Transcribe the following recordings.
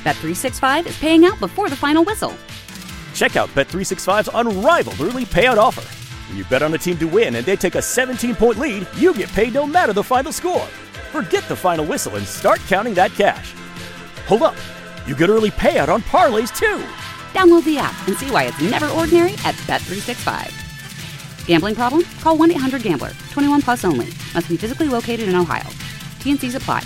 Bet365 is paying out before the final whistle. Check out Bet365's unrivaled early payout offer. When you bet on a team to win and they take a 17-point lead, you get paid no matter the final score. Forget the final whistle and start counting that cash. Hold up. You get early payout on parlays, too. Download the app and see why it's never ordinary at Bet365. Gambling problem? Call 1-800-GAMBLER. 21 plus only. Must be physically located in Ohio. T&Cs apply.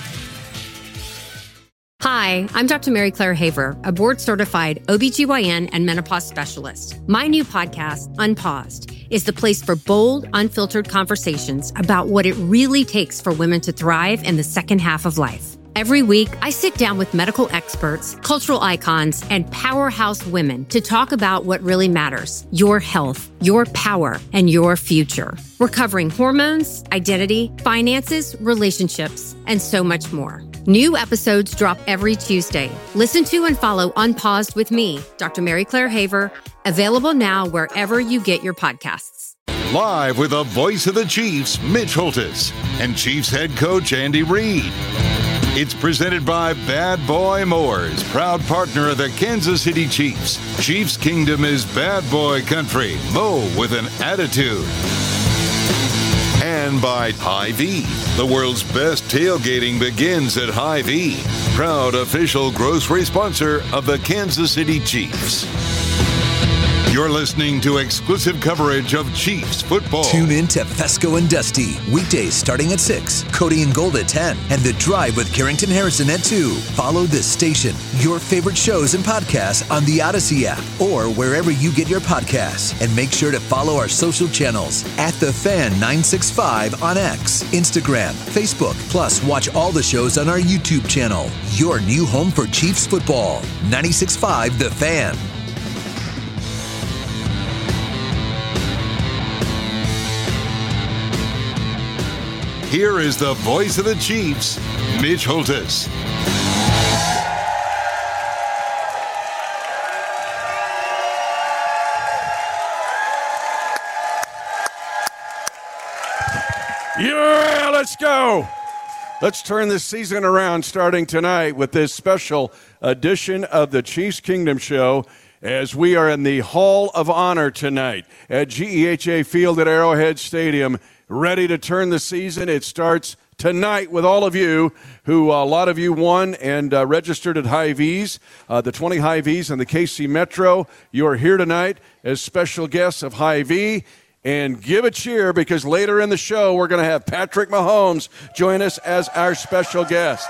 Hi, I'm Dr. Mary Claire Haver, a board-certified OBGYN and menopause specialist. My new podcast, Unpaused, is the place for bold, unfiltered conversations about what it really takes for women to thrive in the second half of life. Every week, I sit down with medical experts, cultural icons, and powerhouse women to talk about what really matters: your health, your power, and your future. We're covering hormones, identity, finances, relationships, and so much more. New episodes drop every Tuesday. Listen to and follow Unpaused with me, Dr. Mary Claire Haver, available now wherever you get your podcasts. Live with the voice of the Chiefs, Mitch Holthus, and Chiefs head coach Andy Reid. It's presented by Bad Boy Mowers, proud partner of the Kansas City Chiefs. Chiefs Kingdom is bad boy country. Mow with an attitude. And by Hy-Vee. The world's best tailgating begins at Hy-Vee. Proud official grocery sponsor of the Kansas City Chiefs. You're listening to exclusive coverage of Chiefs football. Tune in to Fesco and Dusty, weekdays starting at 6, Cody and Gold at 10, and The Drive with Carrington Harrison at 2. Follow this station, your favorite shows and podcasts on the Odyssey app or wherever you get your podcasts. And make sure to follow our social channels at The Fan 965 on X, Instagram, Facebook. Plus, watch all the shows on our YouTube channel. Your new home for Chiefs football. 96.5 The Fan. Here is the voice of the Chiefs, Mitch Holthus. Yeah, let's go. Let's turn this season around starting tonight with this special edition of the Chiefs Kingdom Show, as we are in the Hall of Honor tonight at GEHA Field at Arrowhead Stadium, ready to turn the season. It starts tonight with all of you who, a lot of you won and registered at Hy-Vee's, the 20 Hy-Vee's and the KC Metro. You are here tonight as special guests of Hy-Vee. And give a cheer, because later in the show we're going to have Patrick Mahomes join us as our special guest.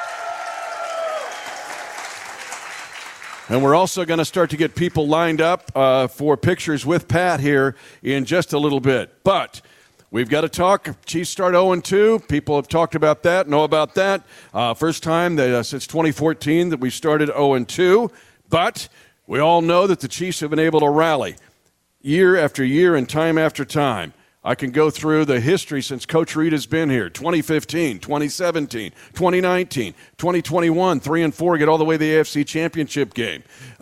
And we're also going to start to get people lined up for pictures with Pat here in just a little bit. But we've got to talk. Chiefs start 0-2. People have talked about that, know about that. First time since 2014 that we started 0-2. But we all know that the Chiefs have been able to rally year after year and time after time. I can go through the history since Coach Reid has been here. 2015, 2017, 2019, 2021, 3-4, get all the way to the AFC Championship game.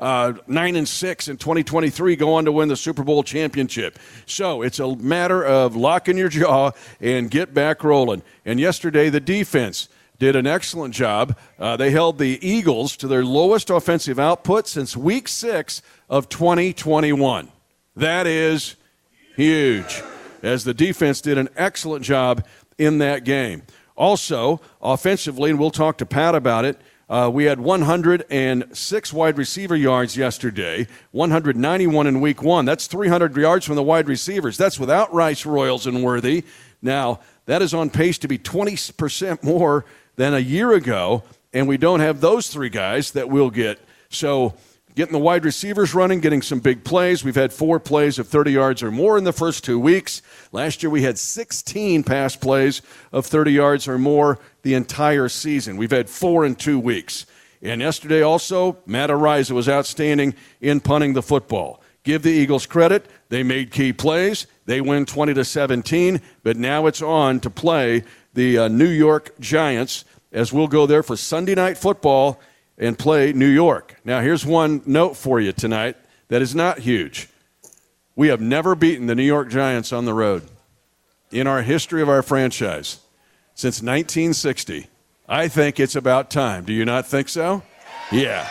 9-6 in 2023, go on to win the Super Bowl championship. So it's a matter of locking your jaw and get back rolling. And yesterday, the defense did an excellent job. They held the Eagles to their lowest offensive output since Week 6 of 2021. That is huge, as the defense did an excellent job in that game. Also, offensively, and we'll talk to Pat about it, we had 106 wide receiver yards yesterday, 191 in Week 1. That's 300 yards from the wide receivers. That's without Rice, Royals, and Worthy. Now, that is on pace to be 20% more than a year ago, and we don't have those three guys that we'll get. So getting the wide receivers running, getting some big plays. We've had 4 plays of 30 yards or more in the first 2 weeks. Last year we had 16 pass plays of 30 yards or more the entire season. We've had 4 in 2 weeks. And yesterday also, Matt Araiza was outstanding in punting the football. Give the Eagles credit. They made key plays. They win 20-17, but now it's on to play the New York Giants, as we'll go there for Sunday Night Football and play New York. Now, here's one note for you tonight that is not huge. We have never beaten the New York Giants on the road in our history of our franchise since 1960. I think it's about time. Do you not think so? Yeah.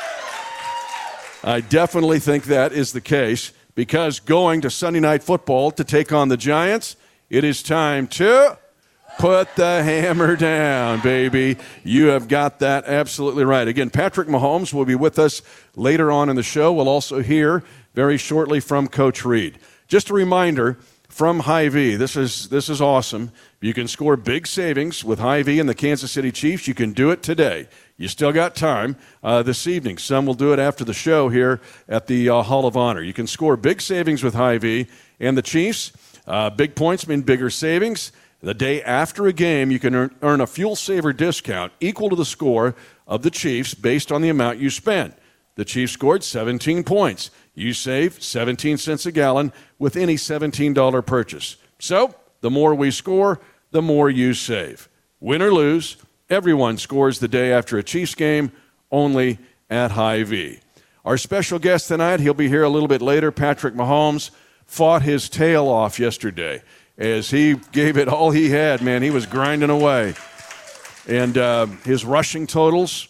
I definitely think that is the case, because going to Sunday Night Football to take on the Giants, it is time to put the hammer down, baby. You have got that absolutely right. Again, Patrick Mahomes will be with us later on in the show. We'll also hear very shortly from Coach Reid. Just a reminder from Hy-Vee, this is awesome. You can score big savings with Hy-Vee and the Kansas City Chiefs. You can do it today. You still got time this evening. Some will do it after the show here at the Hall of Honor. You can score big savings with Hy-Vee and the Chiefs. Big points mean bigger savings. The day after a game, you can earn a Fuel Saver discount equal to the score of the Chiefs based on the amount you spent. The Chiefs scored 17 points. You save 17 cents a gallon with any $17 purchase. So, the more we score, the more you save. Win or lose, everyone scores the day after a Chiefs game, only at Hy-Vee. Our special guest tonight, he'll be here a little bit later, Patrick Mahomes, fought his tail off yesterday as he gave it all he had, man. He was grinding away. And his rushing totals,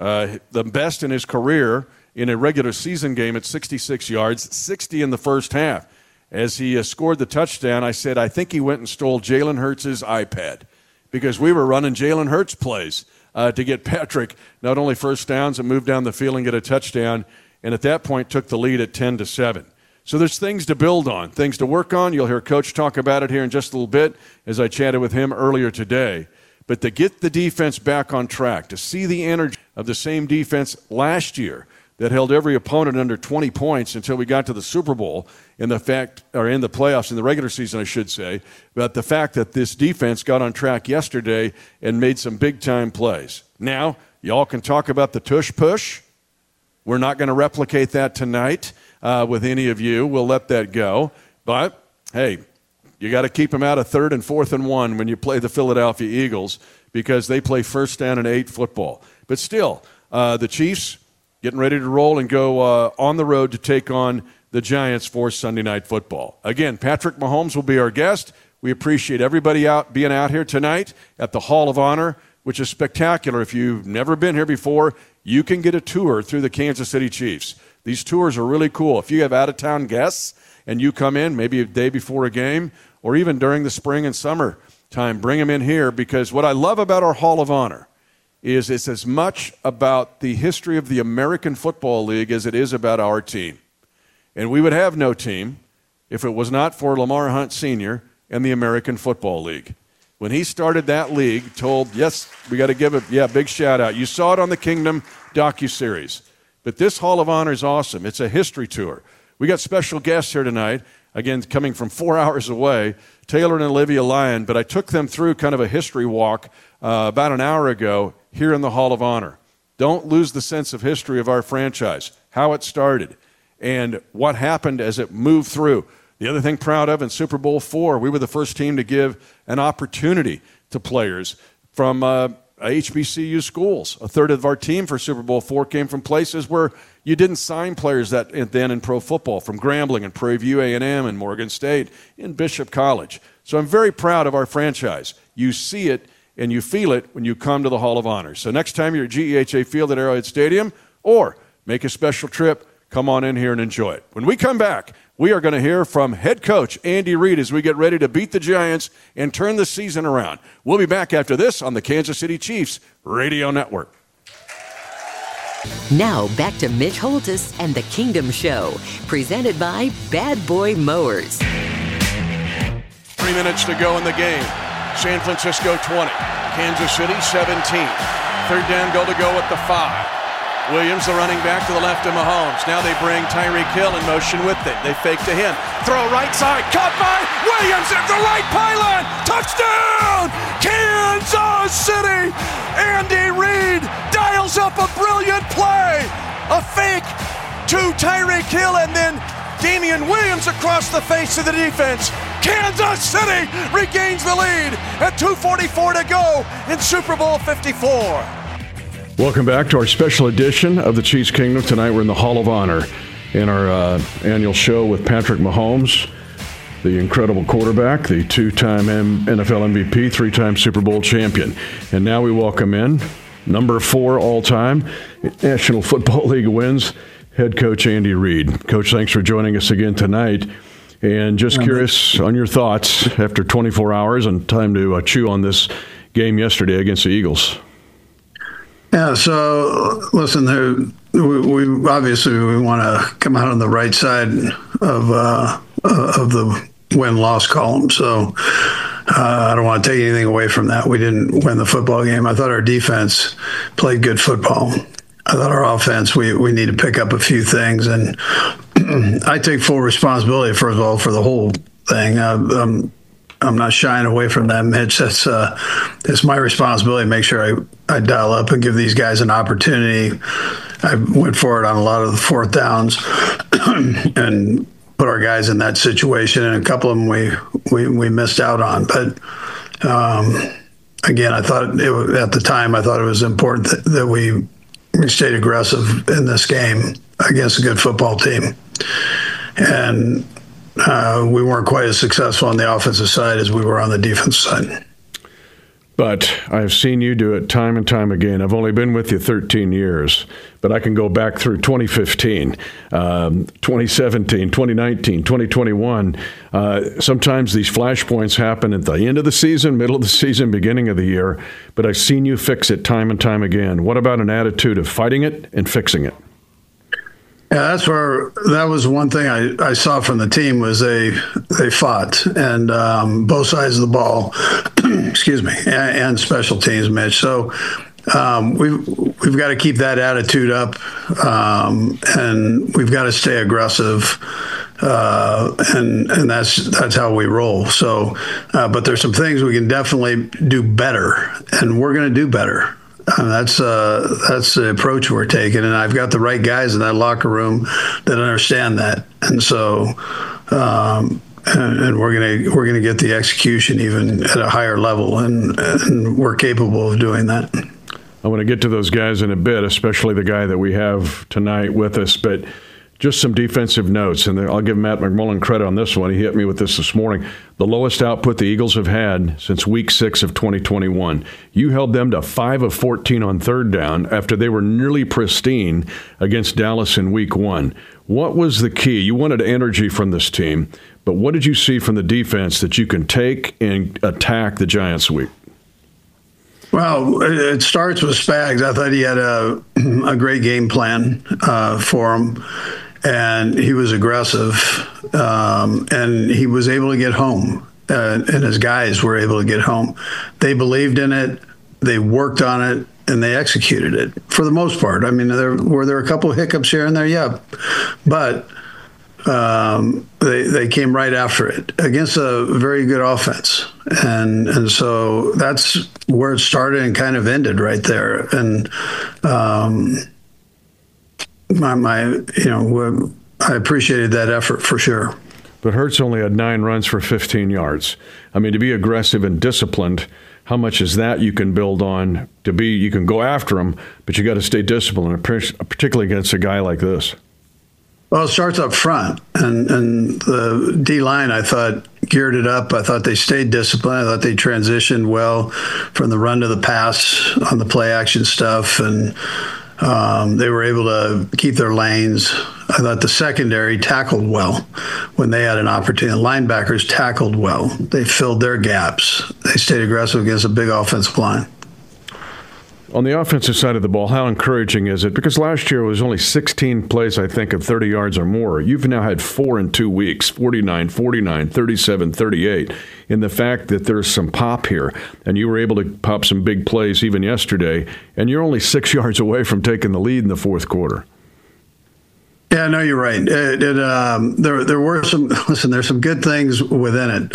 the best in his career in a regular season game at 66 yards, 60 in the first half. As he scored the touchdown, I said, I think he went and stole Jalen Hurts' iPad, because we were running Jalen Hurts plays to get Patrick not only first downs and move down the field and get a touchdown, and at that point took the lead at 10-7. So there's things to build on, things to work on. You'll hear Coach talk about it here in just a little bit as I chatted with him earlier today. But to get the defense back on track, to see the energy of the same defense last year that held every opponent under 20 points until we got to the Super Bowl, in the playoffs, in the regular season, I should say, but the fact that this defense got on track yesterday and made some big-time plays. Now, y'all can talk about the tush push. We're not going to replicate that tonight with any of you. We'll let that go. But, hey, you got to keep them out of 3rd and 4th and 1 when you play the Philadelphia Eagles, because they play first down and 8 football. But still, the Chiefs getting ready to roll and go on the road to take on the Giants for Sunday Night Football. Again, Patrick Mahomes will be our guest. We appreciate everybody being out here tonight at the Hall of Honor, which is spectacular. If you've never been here before, you can get a tour through the Kansas City Chiefs. These tours are really cool. If you have out-of-town guests and you come in maybe a day before a game or even during the spring and summer time, bring them in here, because what I love about our Hall of Honor is it's as much about the history of the American Football League as it is about our team. And we would have no team if it was not for Lamar Hunt Sr. and the American Football League. When he started that league, yes, we got to give a big shout out. You saw it on the Kingdom docuseries. But this Hall of Honor is awesome. It's a history tour. We got special guests here tonight, again, coming from 4 hours away, Taylor and Olivia Lyon, but I took them through kind of a history walk about an hour ago here in the Hall of Honor. Don't lose the sense of history of our franchise, how it started, and what happened as it moved through. The other thing proud of, in Super Bowl IV, we were the first team to give an opportunity to players from HBCU schools. A third of our team for Super Bowl IV came from places where you didn't sign players then in pro football, from Grambling and Prairie View A&M and Morgan State and Bishop College. So I'm very proud of our franchise. You see it and you feel it when you come to the Hall of Honor. So next time you're at GEHA Field at Arrowhead Stadium, or make a special trip, come on in here and enjoy it. When we come back, we are going to hear from head coach Andy Reid as we get ready to beat the Giants and turn the season around. We'll be back after this on the Kansas City Chiefs Radio Network. Now back to Mitch Holthus and the Kingdom Show, presented by Bad Boy Mowers. 3 minutes to go in the game. San Francisco 20, Kansas City 17. Third down, goal to go at the 5. Williams, the running back, to the left of Mahomes. Now they bring Tyreek Hill in motion with it. They fake to him. Throw right side. Caught by Williams at the right pylon. Touchdown! Kansas City! Andy Reid dials up a brilliant play. A fake to Tyreek Hill, and then Damian Williams across the face of the defense. Kansas City regains the lead at 2:44 to go in Super Bowl 54. Welcome back to our special edition of the Chiefs Kingdom. Tonight we're in the Hall of Honor in our annual show with Patrick Mahomes, the incredible quarterback, the 2-time NFL MVP, 3-time Super Bowl champion. And now we welcome in number 4 all-time, National Football League wins, head coach Andy Reid. Coach, thanks for joining us again tonight. And just curious on your thoughts after 24 hours and time to chew on this game yesterday against the Eagles. Yeah, so listen, we obviously want to come out on the right side of the win-loss column. So I don't want to take anything away from that. We didn't win the football game. I thought our defense played good football. I thought our offense, we need to pick up a few things. And I take full responsibility, first of all, for the whole thing. I'm not shying away from that, Mitch. It's my responsibility to make sure I dial up and give these guys an opportunity. I went for it on a lot of the fourth downs and put our guys in that situation, and a couple of them we missed out on. But again, I thought at the time it was important that we stayed aggressive in this game against a good football team, and we weren't quite as successful on the offensive side as we were on the defensive side. But I've seen you do it time and time again. I've only been with you 13 years, but I can go back through 2015, 2017, 2019, 2021. Sometimes these flashpoints happen at the end of the season, middle of the season, beginning of the year, but I've seen you fix it time and time again. What about an attitude of fighting it and fixing it? Yeah, that was one thing I saw from the team was they fought, and both sides of the ball, excuse me, and special teams, Mitch. So we've got to keep that attitude up, and we've got to stay aggressive, and that's how we roll. So, but there's some things we can definitely do better, and we're going to do better. That's the approach we're taking, and I've got the right guys in that locker room that understand that, and so and we're gonna get the execution even at a higher level, and we're capable of doing that. I want to get to those guys in a bit, especially the guy that we have tonight with us, but just some defensive notes, and I'll give Matt McMullen credit on this one. He hit me with this morning. The lowest output the Eagles have had since Week 6 of 2021. You held them to 5 of 14 on third down after they were nearly pristine against Dallas in Week 1. What was the key? You wanted energy from this team, but what did you see from the defense that you can take and attack the Giants' week? Well, it starts with Spags. I thought he had a great game plan for him. And he was aggressive, and he was able to get home, and his guys were able to get home. They believed in it, they worked on it, and they executed it for the most part. I mean, were there a couple of hiccups here and there? Yeah, but they came right after it against a very good offense, and so that's where it started and kind of ended right there. And I appreciated that effort for sure. But Hurts only had 9 runs for 15 yards. I mean, to be aggressive and disciplined, how much is that you can build on? You can go after them, but you got to stay disciplined, particularly against a guy like this. Well, it starts up front, and the D-line, I thought, geared it up. I thought they stayed disciplined. I thought they transitioned well from the run to the pass on the play-action stuff, and they were able to keep their lanes. I thought the secondary tackled well when they had an opportunity. The linebackers tackled well. They filled their gaps. They stayed aggressive against a big offensive line. On the offensive side of the ball, how encouraging is it? Because last year it was only 16 plays, I think, of 30 yards or more. You've now had 4 in 2 weeks, 49, 49, 37, 38. In the fact that there's some pop here, and you were able to pop some big plays even yesterday, and you're only 6 yards away from taking the lead in the fourth quarter. Yeah, no, you're right. There were some. Listen, there's some good things within it,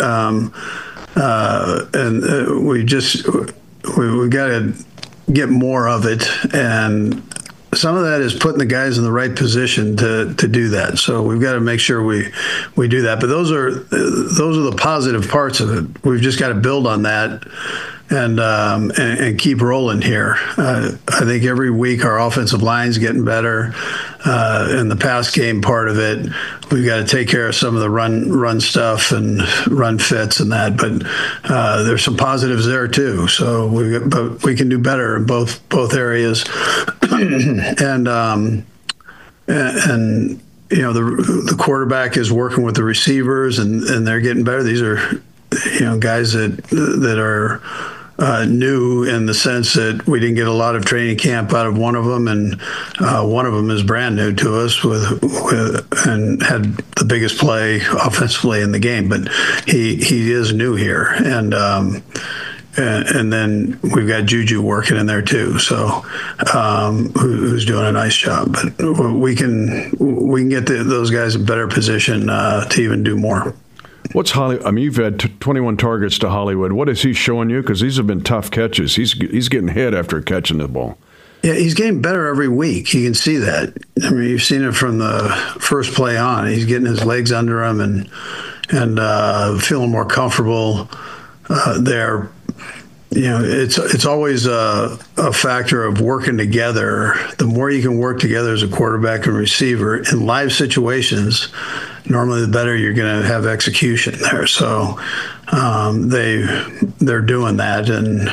and we got to get more of it, and some of that is putting the guys in the right position to do that. So we've got to make sure we do that. But those are the positive parts of it. We've just got to build on that and keep rolling here. I think every week our offensive line's getting better. In the pass game part of it, we've got to take care of some of the run stuff and run fits and that. But there's some positives there too. So we can do better in both areas. and the quarterback is working with the receivers and they're getting better. These are guys that are new in the sense that we didn't get a lot of training camp out of one of them, and one of them is brand new to us and had the biggest play offensively in the game. But he is new here, and then we've got Juju working in there too, so who's doing a nice job. But we can get those guys in better position to even do more. What's Hollywood? I mean, you've had 21 targets to Hollywood. What is he showing you? Because these have been tough catches. He's getting hit after catching the ball. Yeah, he's getting better every week. You can see that. I mean, you've seen it from the first play on. He's getting his legs under him and feeling more comfortable there. It's always a factor of working together. The more you can work together as a quarterback and receiver in live situations, normally the better you're going to have execution there. So they're doing that, and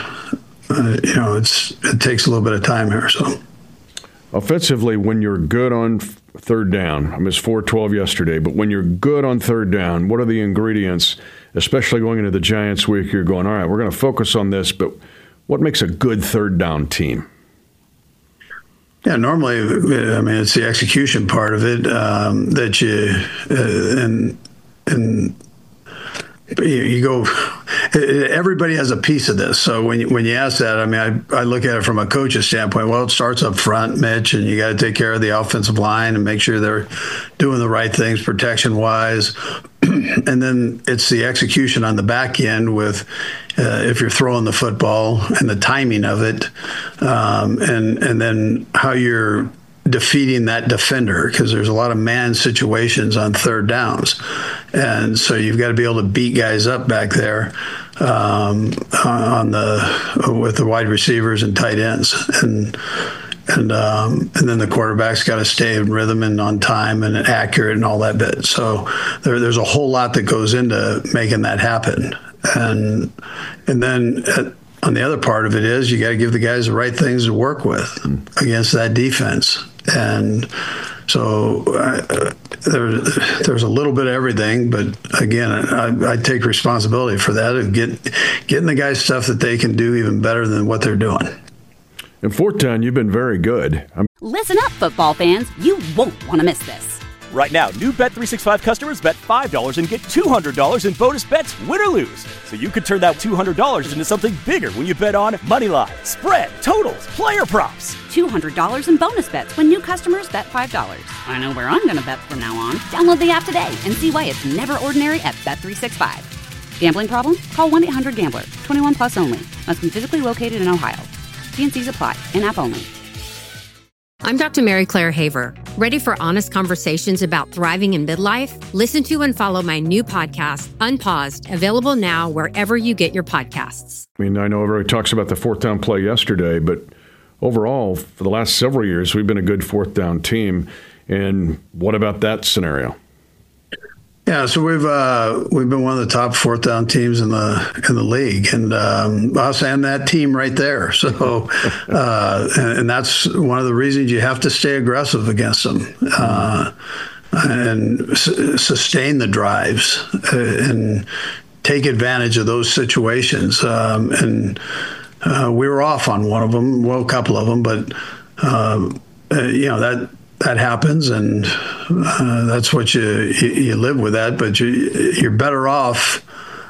it takes a little bit of time here. So offensively, when you're good on third down, I missed 4-12 yesterday, but when you're good on third down, what are the ingredients? Especially going into the Giants week, you're going, all right, we're going to focus on this, but what makes a good third down team? Yeah, normally, I mean, it's the execution part of it that you go. Everybody has a piece of this. So when you ask that, I mean, I look at it from a coach's standpoint. Well, it starts up front, Mitch, and you got to take care of the offensive line and make sure they're doing the right things protection wise. And then it's the execution on the back end with if you're throwing the football and the timing of it, and then how you're defeating that defender, because there's a lot of man situations on third downs, and so you've got to be able to beat guys up back there with the wide receivers and tight ends, and then the quarterback's got to stay in rhythm and on time and accurate and all that bit. So there's a whole lot that goes into making that happen. And then on the other part of it is you got to give the guys the right things to work with against that defense. And so there's a little bit of everything, but again, I take responsibility for that of getting the guys stuff that they can do even better than what they're doing. In fourth down, you've been very good. Listen up, football fans. You won't want to miss this. Right now, new Bet365 customers bet $5 and get $200 in bonus bets, win or lose. So you could turn that $200 into something bigger when you bet on money line, spread, totals, player props. $200 in bonus bets when new customers bet $5. I know where I'm going to bet from now on. Download the app today and see why it's never ordinary at Bet365. Gambling problem? Call 1-800-GAMBLER. 21 plus only. Must be physically located in Ohio. T&Cs apply. In-app only. I'm Dr. Mary Claire Haver. Ready for honest conversations about thriving in midlife? Listen to and follow my new podcast, Unpaused, available now wherever you get your podcasts. I mean, I know everybody talks about the fourth down play yesterday, but overall, for the last several years, we've been a good fourth down team. And what about that scenario? Yeah, so we've been one of the top fourth down teams in the league, and us and that team right there. So, and that's one of the reasons you have to stay aggressive against them and sustain the drives and take advantage of those situations. And we were off on one of them, well, a couple of them, but that happens, and that's what you live with that. But you're better off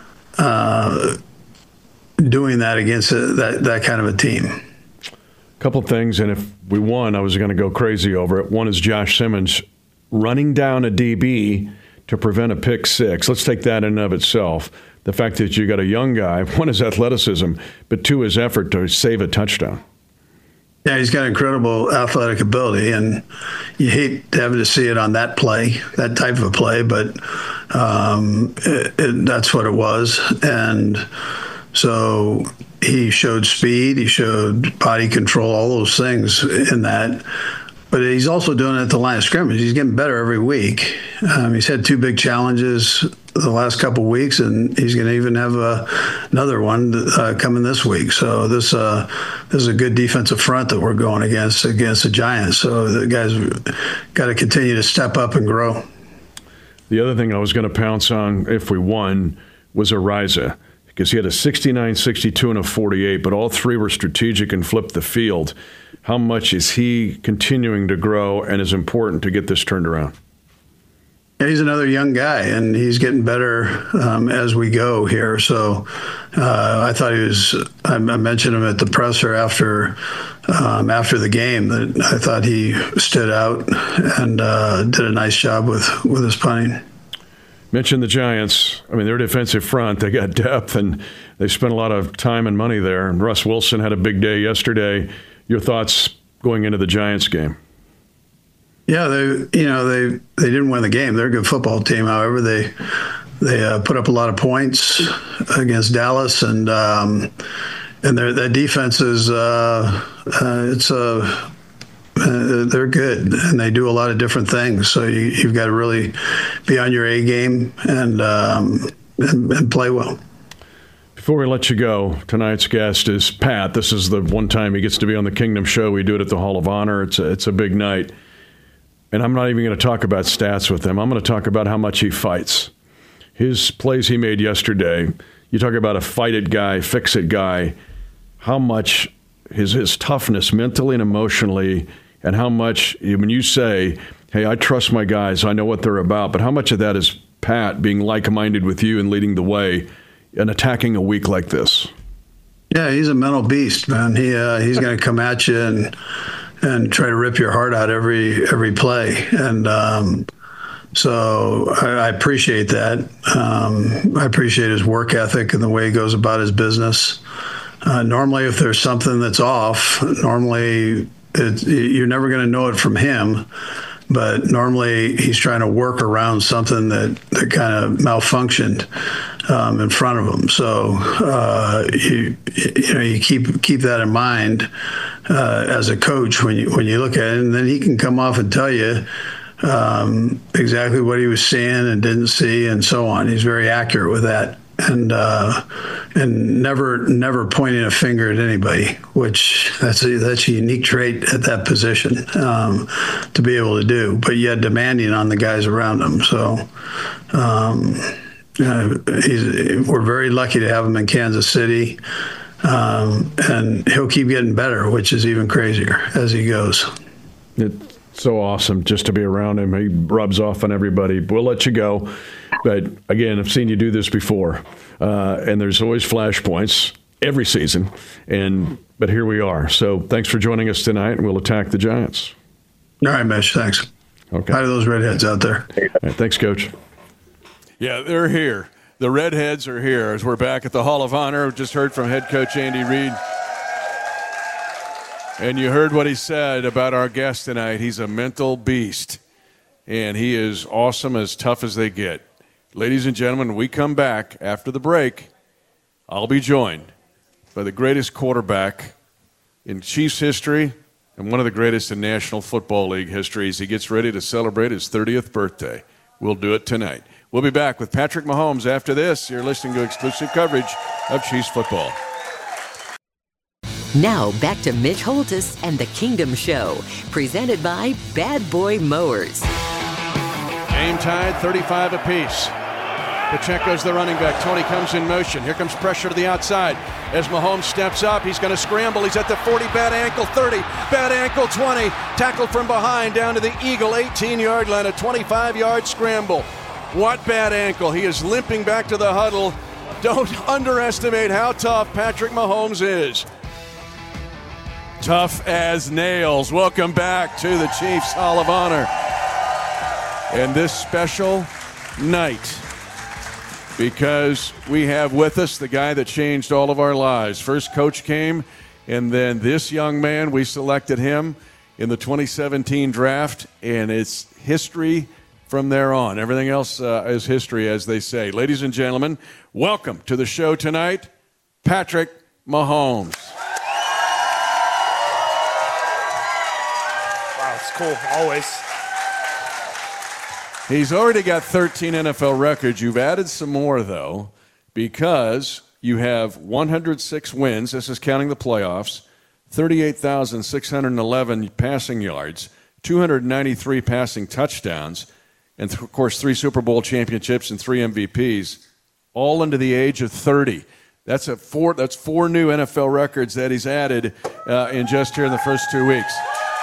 doing that against that kind of a team. A couple things, and if we won, I was going to go crazy over it. One is Josh Simmons running down a DB to prevent a pick six. Let's take that in and of itself. The fact that you got a young guy, one is athleticism, but two is effort to save a touchdown. Yeah, he's got incredible athletic ability, and you hate having to see it on that play, that type of a play, but that's what it was. And so, he showed speed, he showed body control, all those things in that. But he's also doing it at the line of scrimmage. He's getting better every week. He's had 2 big challenges the last couple of weeks, and he's going to even have another one coming this week. So this is a good defensive front that we're going against the Giants. So the guys got to continue to step up and grow. The other thing I was going to pounce on if we won was Ariza, because he had a 69, 62, and a 48, but all 3 were strategic and flipped the field. How much is he continuing to grow and is important to get this turned around? Yeah, he's another young guy, and he's getting better as we go here. So I thought he was – I mentioned him at the presser after the game that I thought he stood out and did a nice job with his punting. Mentioned the Giants. I mean, their defensive front, they got depth, and they spent a lot of time and money there. And Russ Wilson had a big day yesterday. Your thoughts going into the Giants game? Yeah, they didn't win the game. They're a good football team. However, they put up a lot of points against Dallas, and their defense is they're good, and they do a lot of different things. So you've got to really be on your A game and play well. Before we let you go, tonight's guest is Pat. This is the one time he gets to be on the Kingdom Show. We do it at the Hall of Honor. It's a big night. And I'm not even going to talk about stats with him. I'm going to talk about how much he fights. His plays he made yesterday, you talk about a fight-it guy, fix-it guy, how much his toughness mentally and emotionally, and how much, when you say, hey, I trust my guys, I know what they're about, but how much of that is Pat being like-minded with you and leading the way and attacking a week like this? Yeah, he's a mental beast, man. He's going to come at you and try to rip your heart out every play. And so I appreciate that. I appreciate his work ethic and the way he goes about his business. Normally, if there's something that's off, you're never going to know it from him. But normally he's trying to work around something that kind of malfunctioned in front of him. So you keep that in mind as a coach when you look at it, and then he can come off and tell you exactly what he was seeing and didn't see, and so on. He's very accurate with that. And never pointing a finger at anybody, which that's a unique trait at that position to be able to do, but yet demanding on the guys around him. So we're very lucky to have him in Kansas City, and he'll keep getting better, which is even crazier as he goes. It's so awesome just to be around him. He rubs off on everybody. We'll let you go. But, again, I've seen you do this before, and there's always flashpoints every season. But here we are. So thanks for joining us tonight, and we'll attack the Giants. All right, Mitch, thanks. Okay. Hi to those redheads out there. All right, thanks, Coach. Yeah, they're here. The redheads are here as we're back at the Hall of Honor. We just heard from head coach Andy Reid. And you heard what he said about our guest tonight. He's a mental beast, and he is awesome, as tough as they get. Ladies and gentlemen, when we come back after the break, I'll be joined by the greatest quarterback in Chiefs history and one of the greatest in National Football League history as he gets ready to celebrate his 30th birthday. We'll do it tonight. We'll be back with Patrick Mahomes after this. You're listening to exclusive coverage of Chiefs football. Now back to Mitch Holthus and the Kingdom Show, presented by Bad Boy Mowers. Game tied, 35 apiece. Pacheco's the running back. Tony comes in motion. Here comes pressure to the outside. As Mahomes steps up, he's going to scramble. He's at the 40, bad ankle, 30, bad ankle, 20. Tackled from behind down to the Eagle 18-yard line, a 25-yard scramble. What bad ankle. He is limping back to the huddle. Don't underestimate how tough Patrick Mahomes is. Tough as nails. Welcome back to the Chiefs Hall of Honor. And this special night, because we have with us the guy that changed all of our lives. First Coach came, and then this young man, we selected him in the 2017 draft, and it's history from there on. Everything else is history, as they say. Ladies and gentlemen, welcome to the show tonight, Patrick Mahomes. Wow, it's cool, always. He's already got 13 NFL records. You've added some more, though, because you have 106 wins. This is counting the playoffs, 38,611 passing yards, 293 passing touchdowns, and, of course, 3 Super Bowl championships and 3 MVPs, all under the age of 30. That's 4 new NFL records that he's added in just here in the first 2 weeks.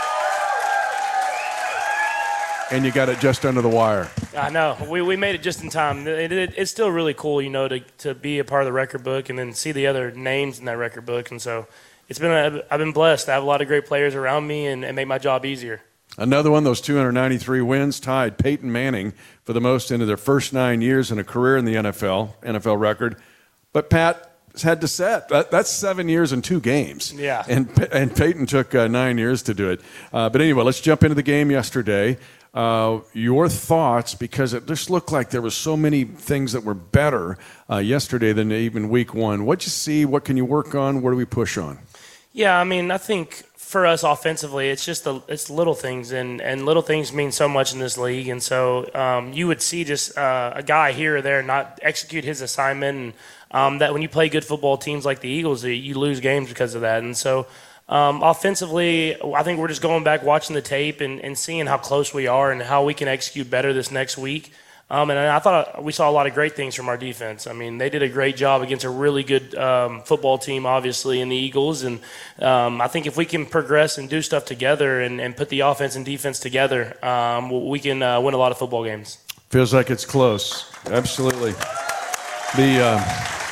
And you got it just under the wire. I know. We made it just in time. It's still really cool, to be a part of the record book and then see the other names in that record book. And so I've been blessed to have a lot of great players around me and make my job easier. Another one, those 293 wins tied Peyton Manning for the most into their first 9 years in a career in the NFL record. But Pat had to set. That's 7 years and 2 games. Yeah. And Peyton took 9 years to do it. But anyway, let's jump into the game yesterday. Your thoughts, because it just looked like there were so many things that were better yesterday than even week 1. What'd you see? What can you work on? Where do we push on? Yeah, I think for us offensively, it's little things, and little things mean so much in this league. And so you would see just a guy here or there not execute his assignment, and that when you play good football teams like the Eagles, you lose games because of that. And so offensively, I think we're just going back, watching the tape and seeing how close we are and how we can execute better this next week. And I thought we saw a lot of great things from our defense. They did a great job against a really good football team, obviously, in the Eagles. And I think if we can progress and do stuff together and put the offense and defense together, we can win a lot of football games. Feels like it's close. Absolutely. The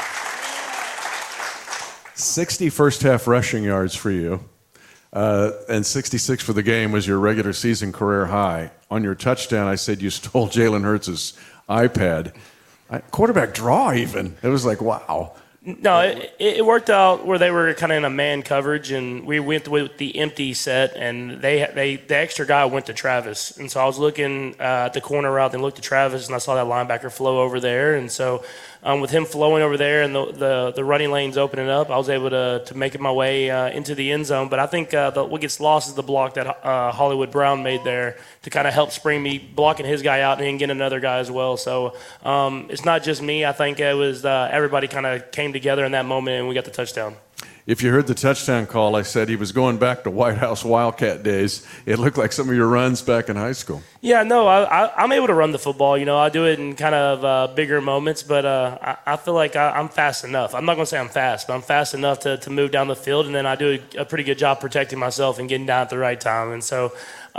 60 first half rushing yards for you and 66 for the game was your regular season career high. On your touchdown, I said you stole Jalen Hurts' iPad. Quarterback draw even. It was like, wow. No, it worked out where they were kind of in a man coverage, and we went with the empty set, and the extra guy went to Travis. And so I was looking at the corner route and looked at Travis, and I saw that linebacker flow over there. And so with him flowing over there and the running lanes opening up, I was able to make it my way into the end zone. But I think what gets lost is the block that Hollywood Brown made there to kind of help spring me, blocking his guy out and then getting another guy as well. So it's not just me. I think it was everybody kind of came together in that moment, and we got the touchdown. If you heard the touchdown call, I said he was going back to White House Wildcat days. It looked like some of your runs back in high school. Yeah, no, I'm able to run the football. I do it in kind of bigger moments, but I feel like I'm fast enough. I'm not going to say I'm fast, but I'm fast enough to move down the field, and then I do a pretty good job protecting myself and getting down at the right time. And so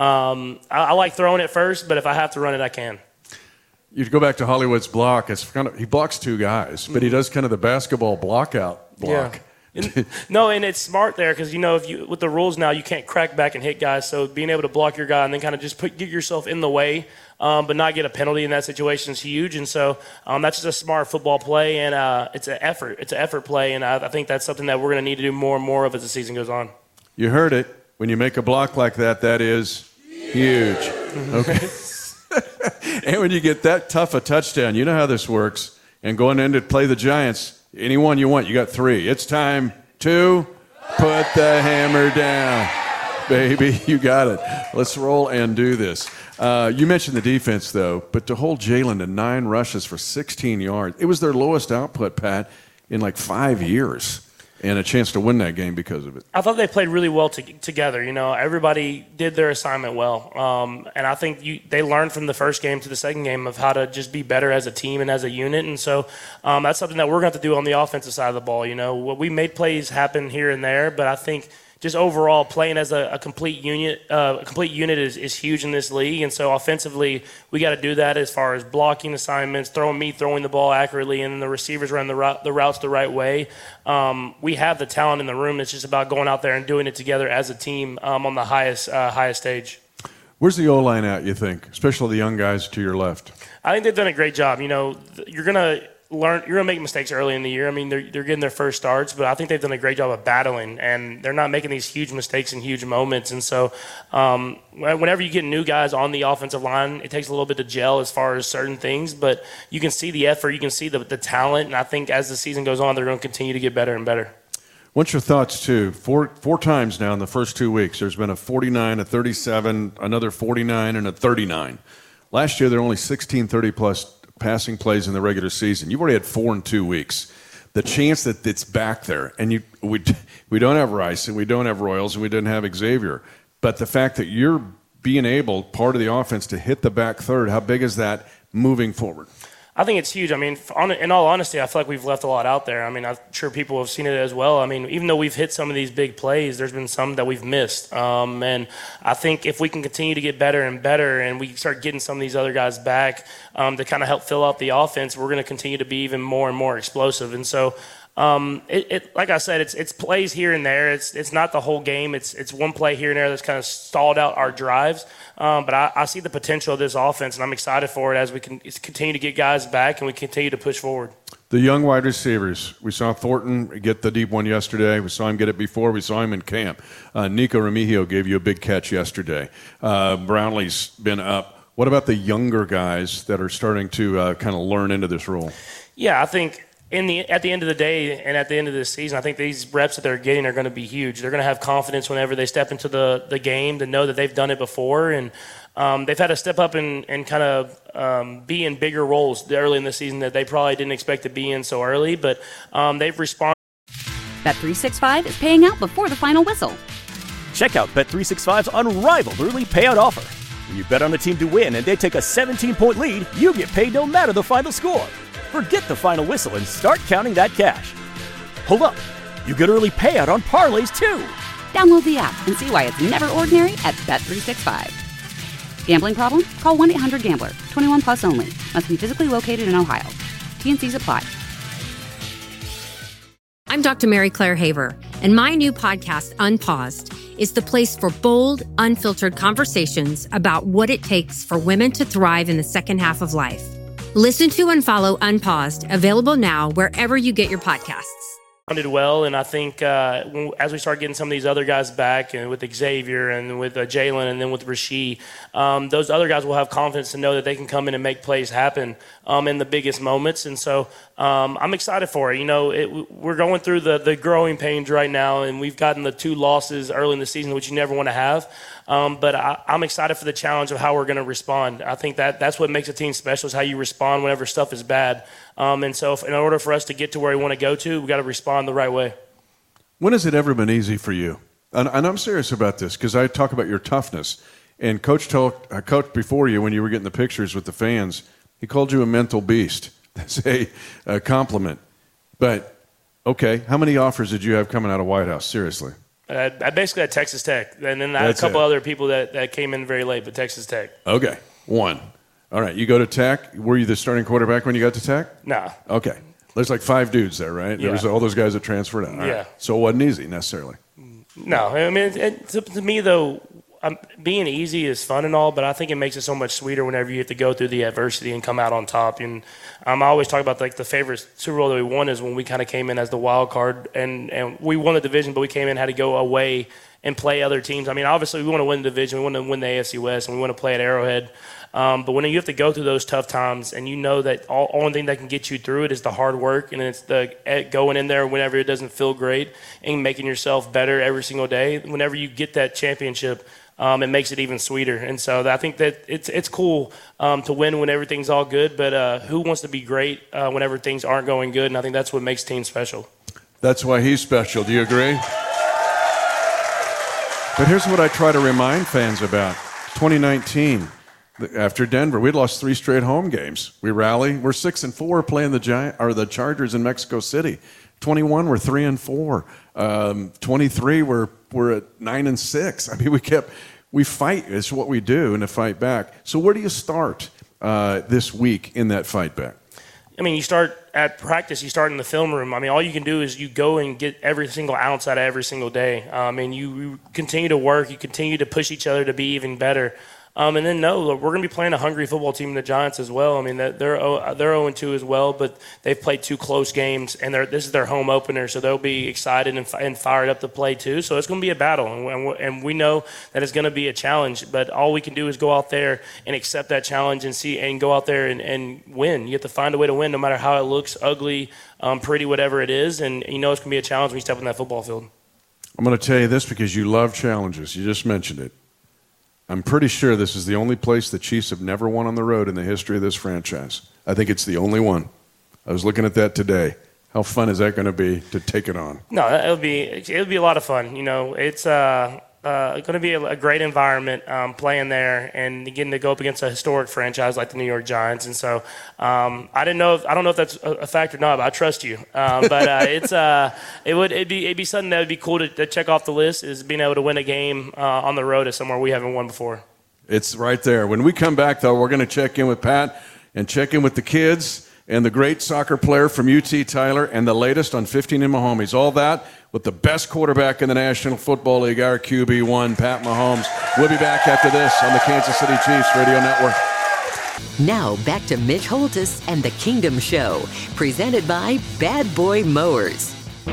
I like throwing it first, but if I have to run it, I can. You go back to Hollywood's block. He blocks 2 guys, but he does kind of the basketball block. Yeah. No, and it's smart there because, with the rules now, you can't crack back and hit guys. So being able to block your guy and then kind of just get yourself in the way, but not get a penalty in that situation is huge. And so that's just a smart football play, and it's an effort. It's an effort play, and I think that's something that we're going to need to do more and more of as the season goes on. You heard it. When you make a block like that, that is huge. Okay. And when you get that tough a touchdown, you know how this works. And going in to play the Giants, anyone you want, you got 3. It's time to put the hammer down. Baby, you got it. Let's roll and do this. You mentioned the defense, though, but to hold Jalen to 9 rushes for 16 yards, it was their lowest output, Pat, in like 5 years. And a chance to win that game because of it. I thought they played really well together. Everybody did their assignment well. And I think they learned from the first game to the second game of how to just be better as a team and as a unit. And so that's something that we're going to have to do on the offensive side of the ball. We made plays happen here and there, but I think just overall playing as a complete unit is huge in this league. And so offensively, we got to do that as far as blocking assignments, throwing the ball accurately, and the receivers run the routes the right way. We have the talent in the room. It's just about going out there and doing it together as a team on the highest stage. Where's the O-line at, you think, especially the young guys to your left? I think they've done a great job. You're going to make mistakes early in the year. They're getting their first starts, but I think they've done a great job of battling, and they're not making these huge mistakes in huge moments. And so whenever you get new guys on the offensive line, it takes a little bit to gel as far as certain things, but you can see the effort, you can see the talent, and I think as the season goes on, they're going to continue to get better and better. What's your thoughts, too? Four times now in the first 2 weeks, there's been a 49, a 37, another 49, and a 39. Last year, there were only 16 30-plus passing plays in the regular season. You've already had 4 in 2 weeks. The chance that it's back there, and we don't have Rice, and we don't have Royals, and we didn't have Xavier, but the fact that you're being able, part of the offense, to hit the back third, how big is that moving forward? I think it's huge. I mean, in all honesty, I feel like we've left a lot out there. I mean, I'm sure people have seen it as well. I mean, even though we've hit some of these big plays, there's been some that we've missed. And I think if we can continue to get better and better and we start getting some of these other guys back to kind of help fill out the offense, we're going to continue to be even more and more explosive. And so, like I said, it's plays here and there. It's not the whole game. It's one play here and there that's kind of stalled out our drives. But I see the potential of this offense, and I'm excited for it as we can continue to get guys back and we continue to push forward. The young wide receivers. We saw Thornton get the deep one yesterday. We saw him get it before. We saw him in camp. Nico Remigio gave you a big catch yesterday. Brownlee's been up. What about the younger guys that are starting to kind of learn into this role? Yeah, I think at the end of the day and at the end of this season, I think these reps that they're getting are going to be huge. They're going to have confidence whenever they step into the game to know that they've done it before. And they've had to step up and kind of be in bigger roles early in the season that they probably didn't expect to be in so early. But they've responded. Bet365 is paying out before the final whistle. Check out Bet365's unrivaled early payout offer. When you bet on a team to win and they take a 17-point lead, you get paid no matter the final score. Forget the final whistle and start counting that cash. Hold up. You get early payout on parlays, too. Download the app and see why it's never ordinary at Bet365. Gambling problem? Call 1-800-GAMBLER. 21 plus only. Must be physically located in Ohio. T&Cs apply. I'm Dr. Mary Claire Haver, and my new podcast, Unpaused, is the place for bold, unfiltered conversations about what it takes for women to thrive in the second half of life. Listen to and follow Unpaused, available now wherever you get your podcasts. Did well, and I think as we start getting some of these other guys back, and with Xavier and with Jalen and then with Rasheed, those other guys will have confidence to know that they can come in and make plays happen in the biggest moments. And so I'm excited for it. You know, we're going through the growing pains right now, and we've gotten the 2 losses early in the season, which you never want to have. But I'm excited for the challenge of how we're going to respond. I think that's what makes a team special, is how you respond whenever stuff is bad. And so in order for us to get to where we want to go to, we've got to respond the right way. When has it ever been easy for you? And I'm serious about this because I talk about your toughness. And Coach before you, when you were getting the pictures with the fans, he called you a mental beast. That's a compliment. But, okay, how many offers did you have coming out of White House? Seriously. I basically had Texas Tech, and then I had a couple other people that came in very late, but Texas Tech. Okay, 1. All right, you go to Tech. Were you the starting quarterback when you got to Tech? No. Okay. There's like 5 dudes there, right? There was all those guys that transferred out. Yeah. Right. So it wasn't easy necessarily. No. I mean, to me, though, being easy is fun and all, but I think it makes it so much sweeter whenever you have to go through the adversity and come out on top. And I always talk about like the favorite Super Bowl that we won is when we kind of came in as the wild card, and we won the division, but we came in and had to go away and play other teams. I mean, obviously we want to win the division, we want to win the AFC West, and we want to play at Arrowhead. But when you have to go through those tough times, and you know that only thing that can get you through it is the hard work, and it's the going in there whenever it doesn't feel great and making yourself better every single day. Whenever you get that championship, it makes it even sweeter. And so I think that it's cool to win when everything's all good, but who wants to be great whenever things aren't going good? And I think that's what makes teams special. That's why he's special. Do you agree? But here's what I try to remind fans about. 2019, after Denver, we'd lost 3 straight home games. We rally. We're 6-4 playing the Chargers in Mexico City. 21, we're 3-4. 23, we're at 9-6. I mean, we fight. It's what we do, and to fight back. So where do you start this week in that fight back? I mean, you start at practice, you start in the film room. I mean, all you can do is you go and get every single ounce out of every single day. And you continue to work, you continue to push each other to be even better. And then we're going to be playing a hungry football team, the Giants, as well. I mean, they're 0-2 as well, but they've played 2 close games, and this is their home opener, so they'll be excited and fired up to play too. So it's going to be a battle, and we know that it's going to be a challenge. But all we can do is go out there and accept that challenge and go out there and win. You have to find a way to win, no matter how it looks, ugly, pretty, whatever it is. And it's going to be a challenge when you step on that football field. I'm going to tell you this because you love challenges. You just mentioned it. I'm pretty sure this is the only place the Chiefs have never won on the road in the history of this franchise. I think it's the only one. I was looking at that today. How fun is that going to be to take it on? No, it'll be a lot of fun. It's going to be a great environment playing there and getting to go up against a historic franchise like the New York Giants. And so I don't know if that's a fact or not, but I trust you. But it'd be something that would be cool to check off the list, is being able to win a game on the road at somewhere we haven't won before. It's right there. When we come back, though, we're going to check in with Pat and check in with the kids and the great soccer player from UT Tyler and the latest on 15 and Mahomes. All that with the best quarterback in the National Football League, our QB1, Pat Mahomes. We'll be back after this on the Kansas City Chiefs Radio Network. Now back to Mitch Holthus and the Kingdom Show, presented by Bad Boy Mowers.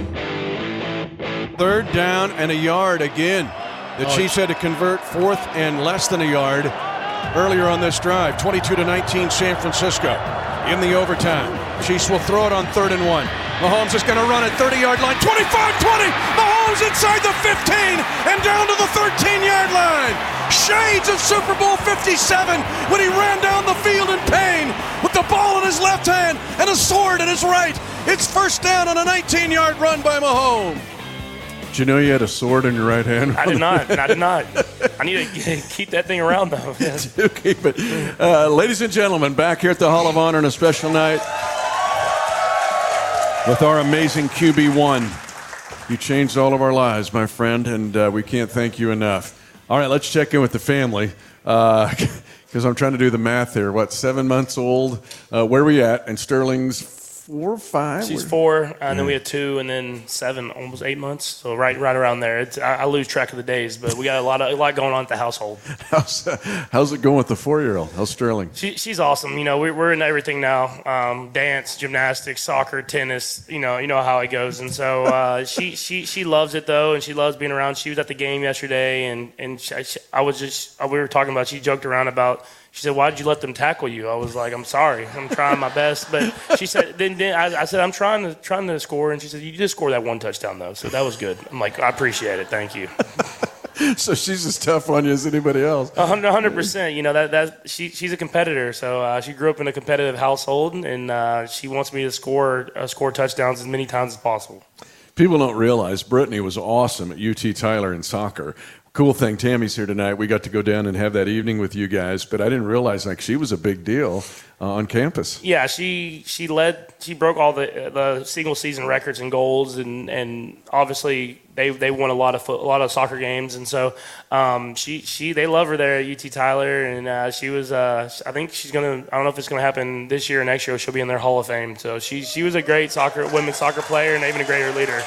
3rd down and a yard again. The Chiefs had to convert 4th and less than a yard earlier on this drive. 22-19 San Francisco in the overtime. Chiefs will throw it on 3rd and 1. Mahomes is going to run at 30-yard line. 25-20. Mahomes inside the 15 and down to the 13-yard line. Shades of Super Bowl 57 when he ran down the field in pain with the ball in his left hand and a sword in his right. It's 1st down on a 19-yard run by Mahomes. Did you know you had a sword in your right hand? I did not. I need to keep that thing around, though. Do keep it. Ladies and gentlemen, back here at the Hall of Honor on a special night with our amazing QB1. You changed all of our lives, my friend, and we can't thank you enough. All right, let's check in with the family because I'm trying to do the math here. 7 months old? Where are we at? And Sterling's 4 or 5? She's 4, and then we had 2, and then 7, almost 8 months. So right around there. I lose track of the days, but we got a lot going on at the household. How's it going with the 4-year-old? How's Sterling? She's awesome. We're in everything now: dance, gymnastics, soccer, tennis. You know how it goes. And so she loves it though, and she loves being around. She was at the game yesterday, and we were talking about. She joked around about. She said, "Why did you let them tackle you?" I was like, "I'm sorry. I'm trying my best." But she said, then I said, "I'm trying to score." And she said, "You did score that 1 touchdown though, so that was good." I'm like, "I appreciate it. Thank you." So she's as tough on you as anybody else. 100%. She's a competitor. So she grew up in a competitive household, and she wants me to score touchdowns as many times as possible. People don't realize Brittany was awesome at UT Tyler in soccer. Cool thing, Tammy's here tonight. We got to go down and have that evening with you guys, but I didn't realize she was a big deal on campus. Yeah, she broke all the single season records and goals, and obviously they won a lot of soccer games, and so they love her there at UT Tyler, and she was I think she's gonna, I don't know if it's gonna happen this year or next year, she'll be in their Hall of Fame. So she was a great women's soccer player and even a greater leader.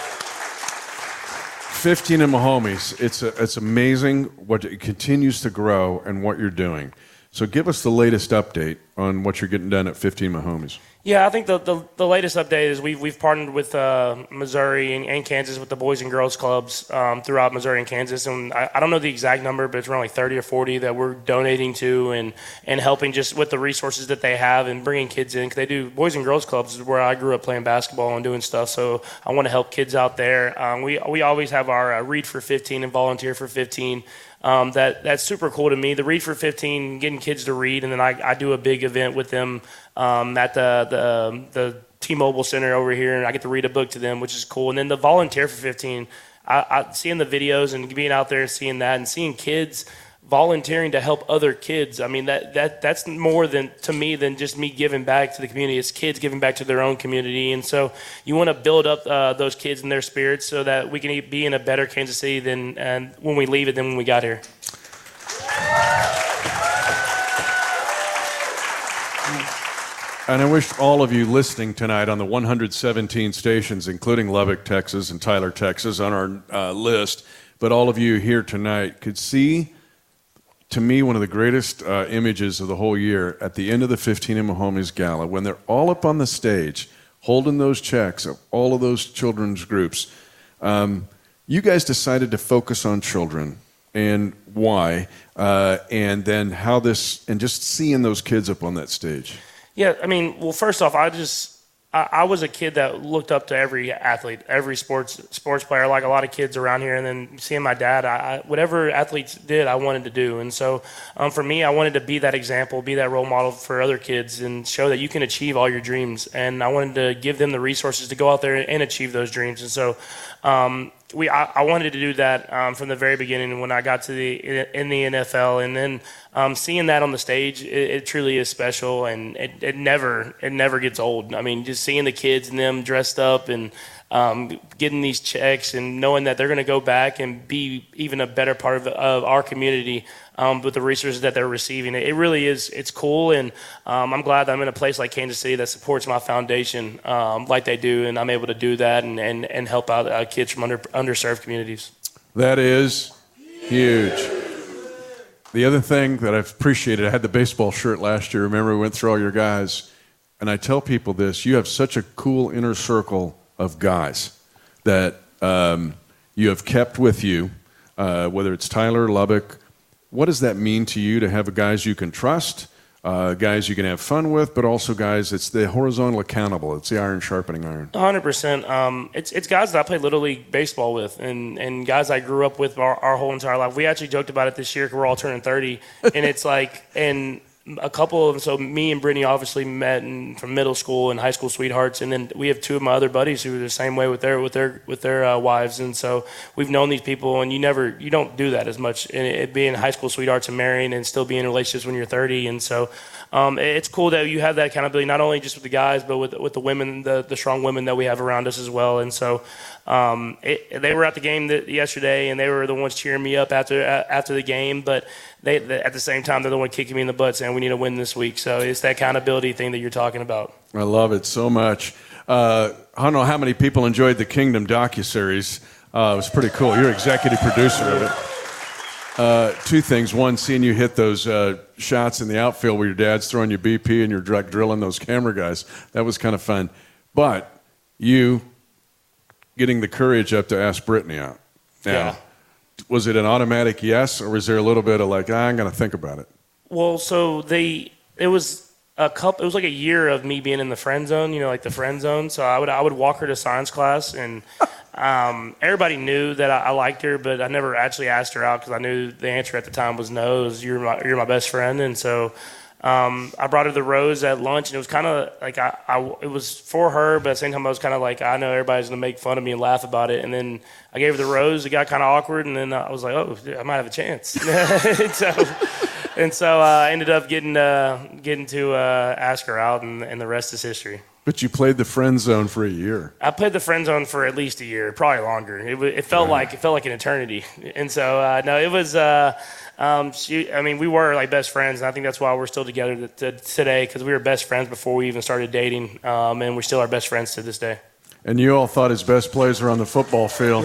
15 and Mahomes, it's amazing what it continues to grow and what you're doing. So give us the latest update on what you're getting done at 15 Mahomes. Yeah, I think the latest update is we've partnered with Missouri and Kansas with the Boys and Girls Clubs throughout Missouri and Kansas. And I don't know the exact number, but it's around 30 or 40 that we're donating to and helping just with the resources that they have and bringing kids in. Because they do Boys and Girls Clubs is where I grew up playing basketball and doing stuff. So I want to help kids out there. We always have our Read for 15 and Volunteer for 15. That's super cool to me. The Read for 15, getting kids to read, and then I do a big event with them at the T-Mobile Center over here, and I get to read a book to them, which is cool. And then the Volunteer for 15, I seeing the videos and being out there and seeing that and seeing kids volunteering to help other kids. I mean, that's more to me than just me giving back to the community. It's kids giving back to their own community. And so you want to build up those kids and their spirits so that we can be in a better Kansas City than when we leave it than when we got here. And I wish all of you listening tonight on the 117 stations, including Lubbock, Texas, and Tyler, Texas, on our list, but all of you here tonight could see to me, one of the greatest images of the whole year at the end of the 15 in Mahomes Gala, when they're all up on the stage holding those checks of all of those children's groups. You guys decided to focus on children, and why, and then how this, and just seeing those kids up on that stage. Yeah, I mean, well, first off, I was a kid that looked up to every athlete, every sports player, like a lot of kids around here. And then seeing my dad, whatever athletes did, I wanted to do. And so for me, I wanted to be that example, be that role model for other kids and show that you can achieve all your dreams. And I wanted to give them the resources to go out there and achieve those dreams. And so I wanted to do that from the very beginning when I got to in the NFL, and then seeing that on the stage, it truly is special, and it never gets old. I mean, just seeing the kids and them dressed up and getting these checks and knowing that they're going to go back and be even a better part of our community with the resources that they're receiving. It really is. It's cool, and I'm glad that I'm in a place like Kansas City that supports my foundation like they do, and I'm able to do that and help out kids from underserved communities. That is huge. The other thing that I've appreciated, I had the baseball shirt last year. Remember, we went through all your guys, and I tell people this: you have such a cool inner circle of guys that you have kept with you, whether it's Tyler, Lubbock. What does that mean to you to have guys you can trust, guys you can have fun with, but also guys, it's the horizontal accountable. It's the iron sharpening iron. 100%. It's guys that I played Little League baseball with and guys I grew up with our whole entire life. We actually joked about it this year because we're all turning 30. And it's like, and a couple of them, so me and Brittany obviously met from middle school and high school sweethearts, and then we have two of my other buddies who are the same way with their wives, and so we've known these people, and you don't do that as much, and it being high school sweethearts and marrying and still being in relationships when you're 30, and so it's cool that you have that accountability not only just with the guys but with the women, the strong women that we have around us as well, and so they were at the game yesterday, and they were the ones cheering me up after the game, but they at the same time, they're the one kicking me in the butt saying we need to win this week. So it's that accountability thing that you're talking about. I love it so much. I don't know how many people enjoyed the Kingdom docuseries. It was pretty cool. You're executive producer of it. Two things. One, seeing you hit those shots in the outfield where your dad's throwing you BP and you're drilling those camera guys. That was kind of fun. But you getting the courage up to ask Brittany out. Now, yeah. Was it an automatic yes, or was there a little bit of like, I'm going to think about it? Well, so it was like a year of me being in the friend zone, like the friend zone. So I would walk her to science class, and everybody knew that I liked her, but I never actually asked her out because I knew the answer at the time was no. It was, you're my best friend, and so I brought her the rose at lunch, and it was kind of like it was for her, but at the same time I was kind of like, I know everybody's going to make fun of me and laugh about it, and then I gave her the rose. It got kind of awkward, and then I was like, oh, I might have a chance. and so I ended up getting to ask her out, and the rest is history. But you played the friend zone for a year. I played the friend zone for at least a year, probably longer. It felt like an eternity, and so no, it was. We were like best friends, and I think that's why we're still together today, because we were best friends before we even started dating, and we're still our best friends to this day. And you all thought his best plays were on the football field.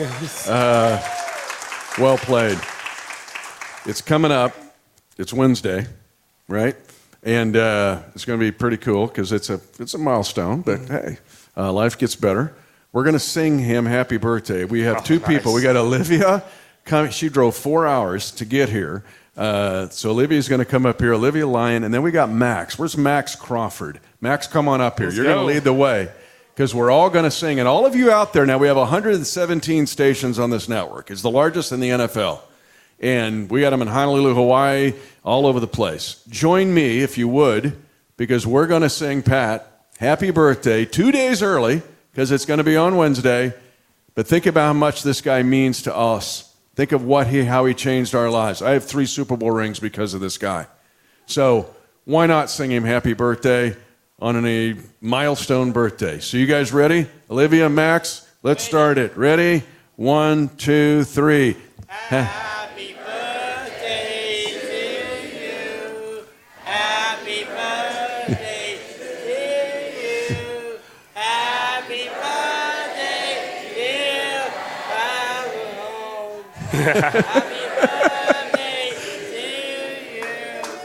Well played. It's coming up. It's Wednesday, right? And it's going to be pretty cool because it's a milestone. But hey, life gets better. We're going to sing him happy birthday. We have two people. We got Olivia. She drove 4 hours to get here. So Olivia's going to come up here, Olivia Lyon, and then we got Max. Where's Max Crawford? Max, come on up here. You're going to lead the way because we're all going to sing. And all of you out there, now we have 117 stations on this network. It's the largest in the NFL. And we got them in Honolulu, Hawaii, all over the place. Join me, if you would, because we're going to sing Pat happy birthday 2 days early because it's going to be on Wednesday. But think about how much this guy means to us. Think of how he changed our lives. I have 3 Super Bowl rings because of this guy. So why not sing him happy birthday on a milestone birthday? So you guys ready? Olivia, Max, let's start it. Ready? 1, 2, 3. Happy birthday to you. Happy birthday to you. Happy birthday, dear Happy birthday to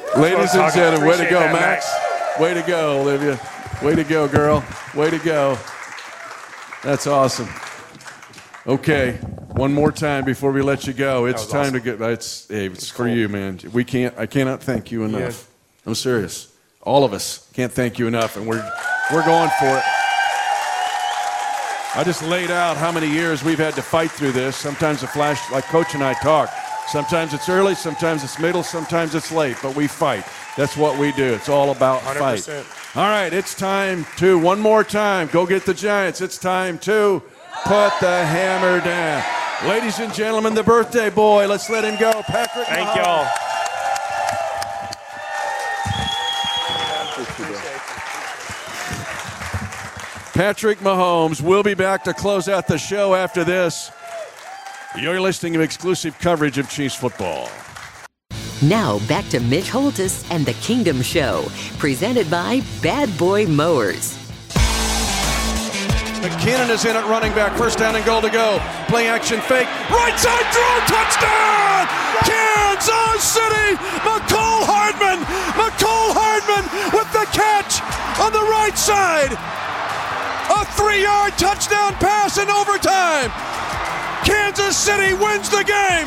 Ladies and gentlemen, way to go, Max. Way to go, Olivia. Way to go, girl. Way to go. That's awesome. Okay, one more time before we let you go. It's time to get. It's for you, man. I cannot thank you enough. Yeah. I'm serious. All of us can't thank you enough, and we're going for it. I just laid out how many years we've had to fight through this. Sometimes the flash, like Coach and I talk. Sometimes it's early, sometimes it's middle, sometimes it's late, but we fight. That's what we do. It's all about 100%. Fight. All right, it's time to, one more time, go get the Giants. It's time to put the hammer down. Ladies and gentlemen, the birthday boy, let's let him go. Patrick Mahomes. Thank y'all. Patrick Mahomes will be back to close out the show after this. You're listening to exclusive coverage of Chiefs football. Now back to Mitch Holthus and the Kingdom Show, presented by Bad Boy Mowers. McKinnon is in at running back. First down and goal to go. Play action fake. Right side throw. Touchdown! Kansas City! Mecole Hardman! Mecole Hardman with the catch on the right side. A 3-yard touchdown pass in overtime. Kansas City wins the game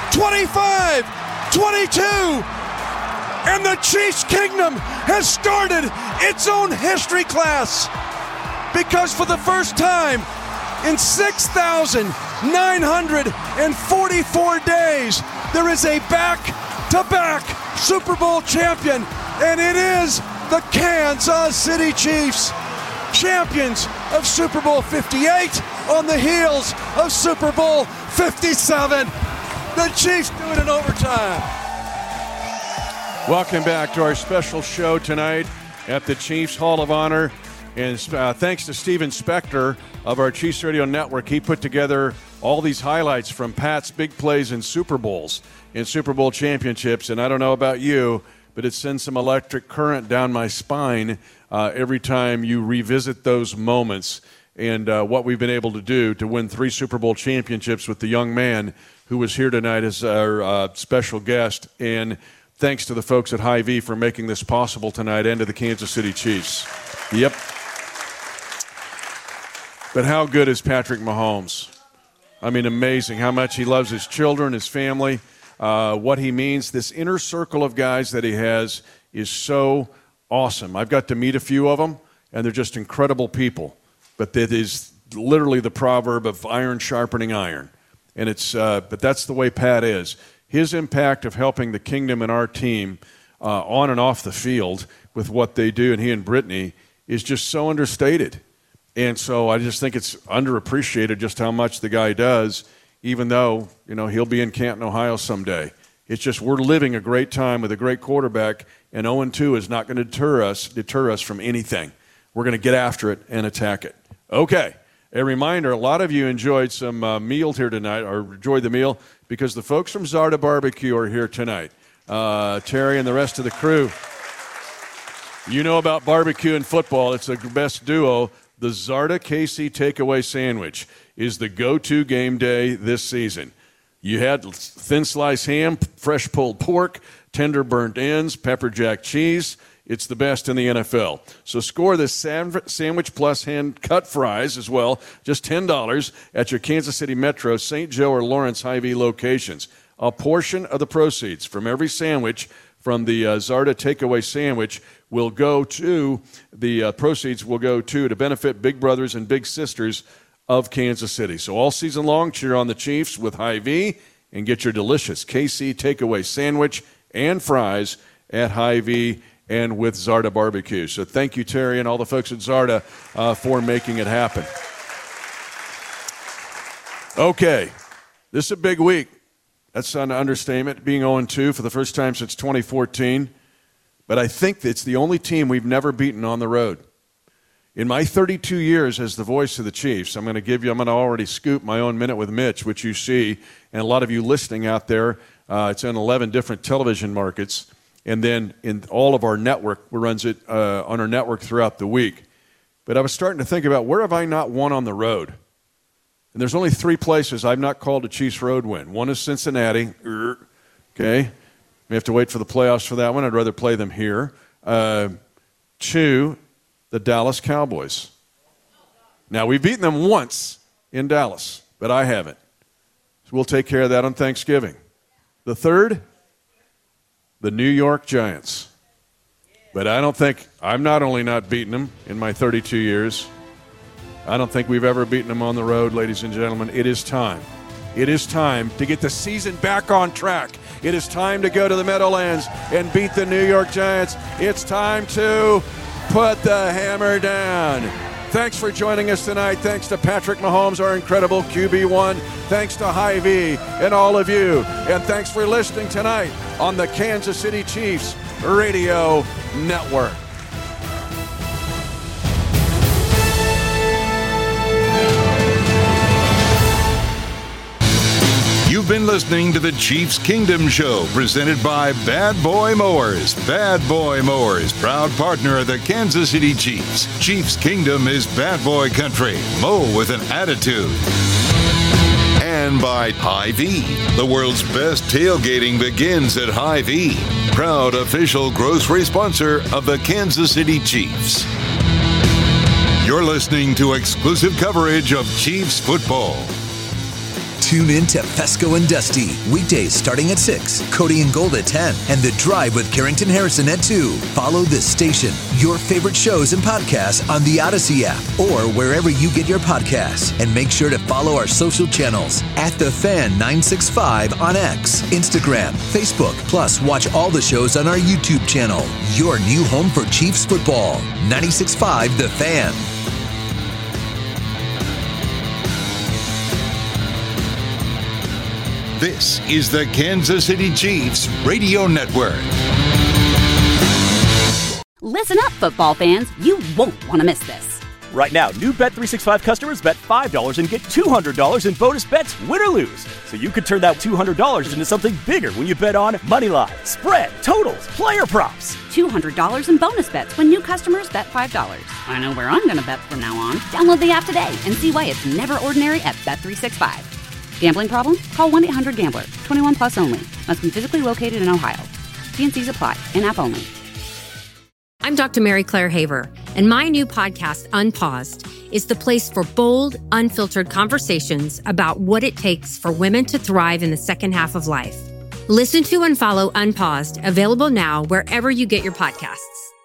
25-22. And the Chiefs Kingdom has started its own history class. Because for the first time in 6,944 days, there is a back-to-back Super Bowl champion, and it is the Kansas City Chiefs, champions of Super Bowl 58 on the heels of Super Bowl 57. The Chiefs do it in overtime. Welcome back to our special show tonight at the Chiefs Hall of Honor. And thanks to Steven Spector of our Chiefs Radio Network, he put together all these highlights from Pat's big plays in Super Bowls, in Super Bowl championships. And I don't know about you, but it sends some electric current down my spine every time you revisit those moments and what we've been able to do to win 3 Super Bowl championships with the young man who was here tonight as our special guest. And thanks to the folks at Hy-Vee for making this possible tonight, and to the Kansas City Chiefs. Yep. But how good is Patrick Mahomes? I mean, amazing how much he loves his children, his family, what he means. This inner circle of guys that he has is so awesome. I've got to meet a few of them, and they're just incredible people. But that is literally the proverb of iron sharpening iron. And but that's the way Pat is. His impact of helping the Kingdom and our team on and off the field with what they do, and he and Brittany, is just so understated. And so I just think it's underappreciated just how much the guy does, even though, he'll be in Canton, Ohio someday. It's just we're living a great time with a great quarterback, and 0-2 is not going to deter us from anything. We're going to get after it and attack it. Okay, a reminder, a lot of you enjoyed some meal here tonight, or enjoyed the meal, because the folks from Zarda Barbecue are here tonight. Terry and the rest of the crew. You know about barbecue and football. It's the best duo. The Zarda KC Takeaway Sandwich is the go-to game day this season. You had thin sliced ham, fresh pulled pork, tender burnt ends, pepper jack cheese. It's the best in the NFL. So score this sandwich plus hand-cut fries as well, just $10 at your Kansas City Metro, St. Joe, or Lawrence Hy-Vee locations. A portion of the proceeds from every sandwich from the Zarda Takeaway Sandwich will go to, proceeds will go to benefit Big Brothers and Big Sisters of Kansas City. So all season long, cheer on the Chiefs with Hy-Vee and get your delicious KC Takeaway Sandwich and fries at Hy-Vee and with Zarda Barbecue. So thank you, Terry, and all the folks at Zarda for making it happen. Okay, this is a big week. That's an understatement, being 0-2 for the first time since 2014. But I think it's the only team we've never beaten on the road. In my 32 years as the voice of the Chiefs, I'm going to already scoop my own Minute with Mitch, which you see, and a lot of you listening out there. It's in 11 different television markets. And then in all of our network, we runs it on our network throughout the week. But I was starting to think about, where have I not won on the road? And there's only 3 places I've not called a Chiefs road win. One is Cincinnati, okay? We have to wait for the playoffs for that one. I'd rather play them here. To the Dallas Cowboys. Now, we've beaten them once in Dallas, but I haven't. So we'll take care of that on Thanksgiving. The third, the New York Giants. But I'm not only not beaten them in my 32 years, I don't think we've ever beaten them on the road, ladies and gentlemen. It is time. It is time to get the season back on track. It is time to go to the Meadowlands and beat the New York Giants. It's time to put the hammer down. Thanks for joining us tonight. Thanks to Patrick Mahomes, our incredible QB1. Thanks to Hy-Vee and all of you. And thanks for listening tonight on the Kansas City Chiefs Radio Network. You've been listening to the Chiefs Kingdom Show, presented by Bad Boy Mowers. Bad Boy Mowers, proud partner of the Kansas City Chiefs. Chiefs Kingdom is bad boy country. Mow with an attitude. And by Hy-Vee. The world's best tailgating begins at Hy-Vee. Proud official grocery sponsor of the Kansas City Chiefs. You're listening to exclusive coverage of Chiefs football. Tune in to Fesco and Dusty, weekdays starting at 6, Cody and Gold at 10, and The Drive with Carrington Harrison at 2. Follow this station, your favorite shows and podcasts on the Odyssey app or wherever you get your podcasts. And make sure to follow our social channels at The Fan 965 on X, Instagram, Facebook. Plus, watch all the shows on our YouTube channel, your new home for Chiefs football. 96.5 The Fan. This is the Kansas City Chiefs Radio Network. Listen up, football fans. You won't want to miss this. Right now, new Bet365 customers bet $5 and get $200 in bonus bets, win or lose. So you could turn that $200 into something bigger when you bet on money line, spread, totals, player props. $200 in bonus bets when new customers bet $5. I know where I'm going to bet from now on. Download the app today and see why it's never ordinary at Bet365. Gambling problem? Call 1-800-GAMBLER. 21 plus only. Must be physically located in Ohio. T&Cs apply. In-app only. I'm Dr. Mary Claire Haver, and my new podcast, Unpaused, is the place for bold, unfiltered conversations about what it takes for women to thrive in the second half of life. Listen to and follow Unpaused, available now wherever you get your podcasts.